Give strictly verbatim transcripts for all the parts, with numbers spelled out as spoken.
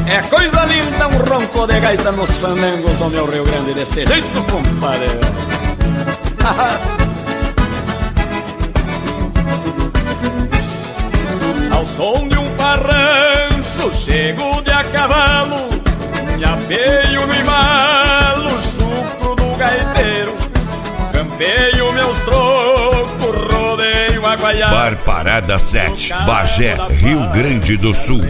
É coisa linda um ronco de gaita nos fandangos do meu Rio Grande deste jeito, compadre. Ao som de um parranço, chego de a cavalo, me apeio no embalo, chucro do gaiteiro, campeio meus trocos, rodeio a guaiaca. Bar Parada sete, Bagé, Rio Grande do Sul.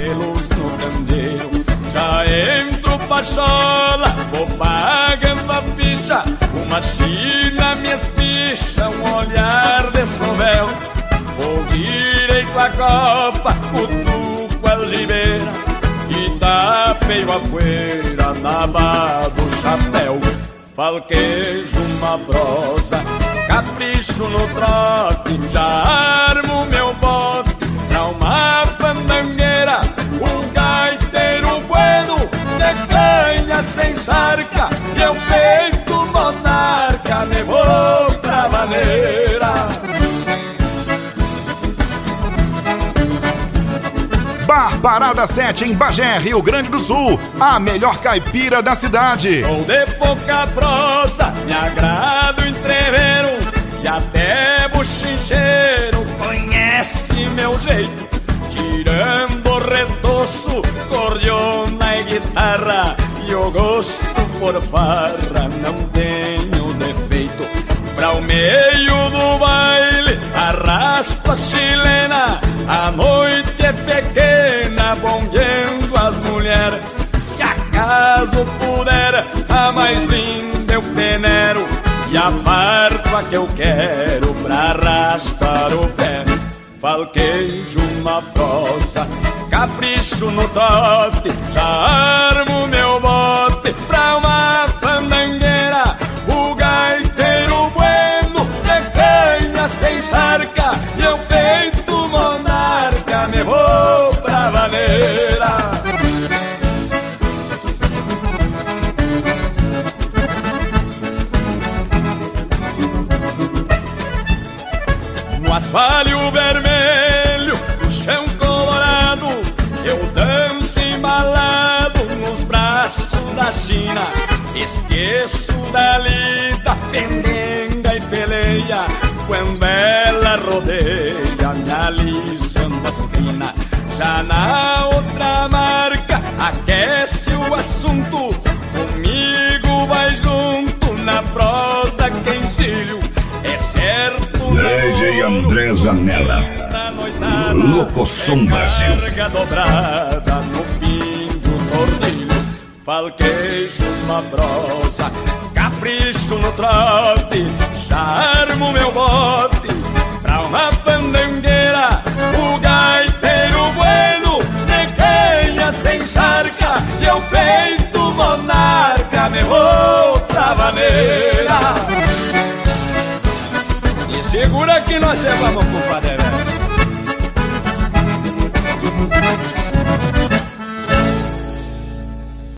Já entro pachola, vou pagando a ficha, uma china me espicha, um olhar de sovel. Vou direito a copa, cutuco a algibeira e tapeio a poeira na barra do chapéu. Falquejo uma prosa, capricho no trote, já armo meu bote pra uma fandangueira. Um gaiteiro bueno de canha sem charca, e eu peito monarca, me vou pra maneira. Bar Parada sete em Bagé, Rio Grande do Sul, a melhor caipira da cidade. Sou de pouca prosa, me agrado entreveiro, e até buchincheiro conhece meu jeito. Tirando retoço, cordiona e guitarra, e o gosto por farra não tenho defeito. Pra o meio do baile, a raspa chilena, a noite é pequena, bombeando as mulheres. Se acaso puder, a mais linda eu peneiro, e aparto a que eu quero pra arrastar o pé. Falquejo uma prosa, capricho no trote, já armo meu bote pra uma fandangueira. O gaiteiro bueno de canha sem charca, e eu peito monarca, me vou pra maneira. No asfalho vermelho, no chão colorado, eu danço embalado nos braços da China. Esqueço da lida, pendenga e peleia, quando ela rodeia, me alisando as crinas. Já na outra marca, aquece o assunto, comigo vai junto, na prosa que encilho. É certo D J André Zanella, Locoção Brasil. Dobrada no pingo tordilho. Falquejo uma prosa, capricho no trote, já armo meu bote pra uma fandangueira. O gaiteiro bueno de canha sem charca, e eu peito monarca, me vou pra maneira. E segura que nós levamos, compadre.